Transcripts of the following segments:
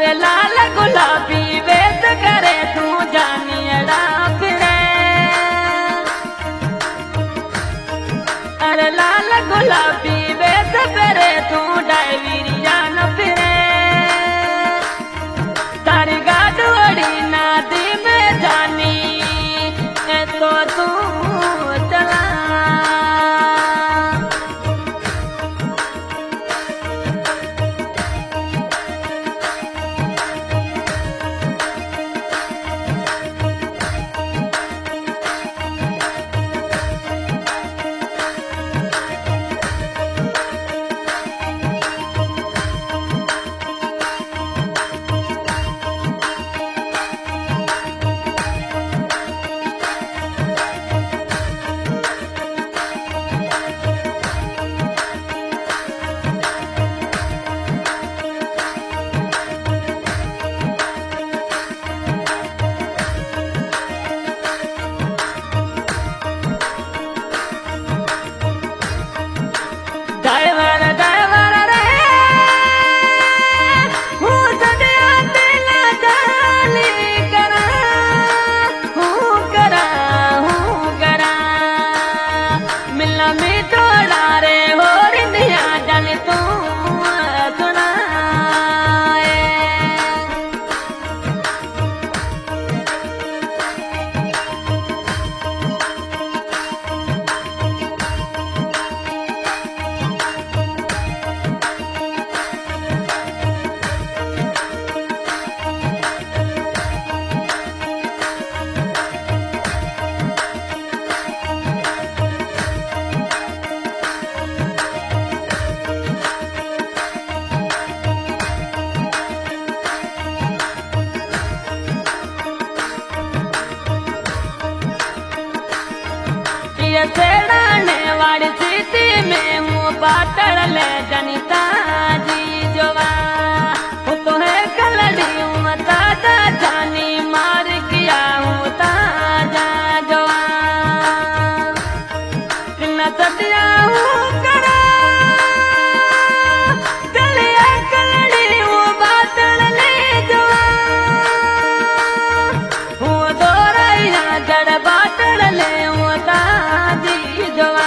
अरे लाल गुलाबी वेद करे तू जानियड़ा फिरे। अरे लाल गुलाबी वेद करे तू डायवीरिया न फिरे। तारी गाडोड़ी नादी में जानी तो तू चला। सेड़ाने वाली सीटी में हूँ पाटड़ ले जनिता जी जोवा। वो तो है कलड़ी हूँ ताजा जानी मार किया हूँ ताजा जोवा। कितना सटिया हूँ करा चलिया कलड़ी हूँ पाटड़ ले जोवा। हूँ दोराइया जड़ पाटड़ ले हूँ ताजी जोवा।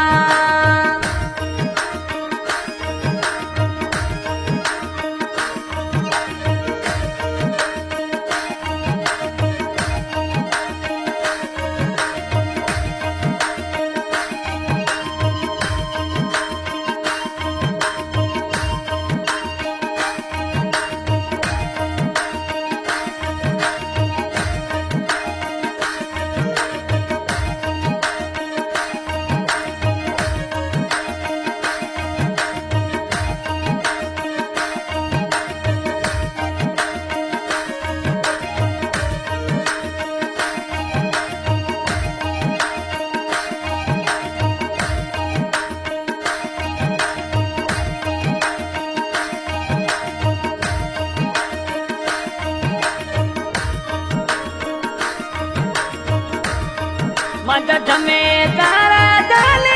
मदद में तारा डाले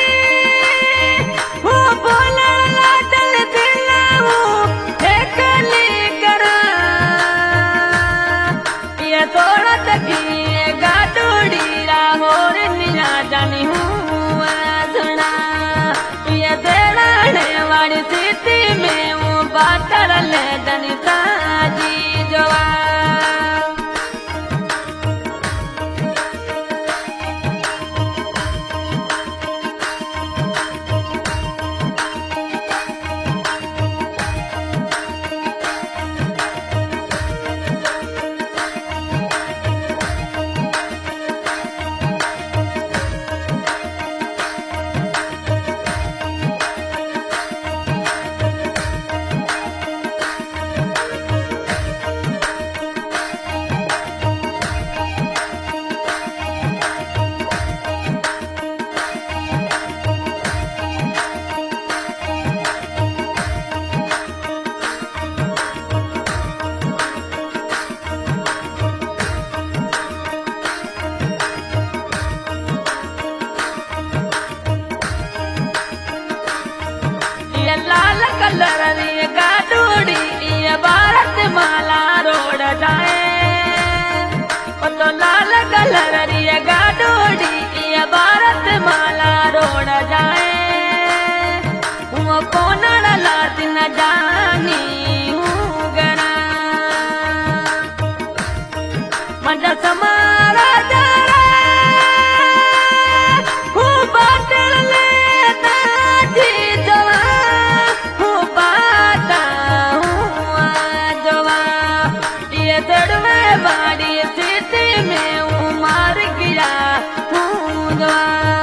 वो बोला लाडल दिलाओ एकली करा। ये थोड़ा तकी गाडोड़ी राहोर निया जानी हूँ सुना। ये देड़ाने वाली सीटी में वो बाटर ले जनिता जी जोवा। रोड जाए वो कौन लात न जानी गरा मजा समारा जरा बाटल लेता जी जवा बाता जवा ये दड़वे बाड़ी सीटी में उमार गिरा जवा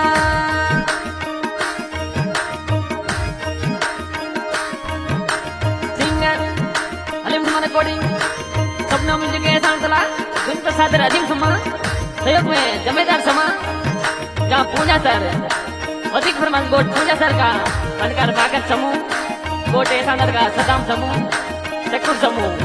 सिंगर अलिम समा रिकॉर्डिंग सपना म्यूजिक के सांतला गुण प्रसाद राजिम समा सहयोग में जमेदार समा जहाँ पूजा सर अधिक फरमान गोट पूजा सर का फनकार भागत समूह गोट ऐसानर का सदाम समूह चक्कुर समूह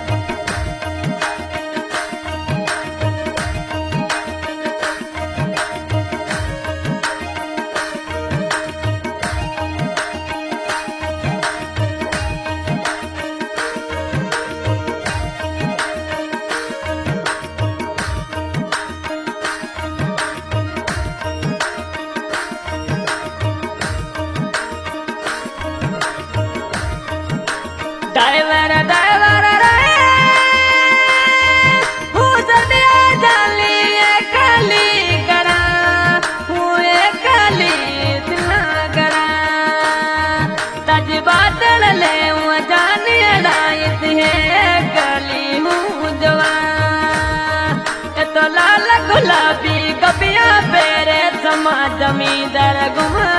ड्राइवर ड्राइवर रे हुसदिया जाली काली करा हुए काली दिला करा तज बादल ले वो जानी रायत है काली हूँ जवा तो लाल गुलाबी कबिया पेरे समा जमींदार गुमा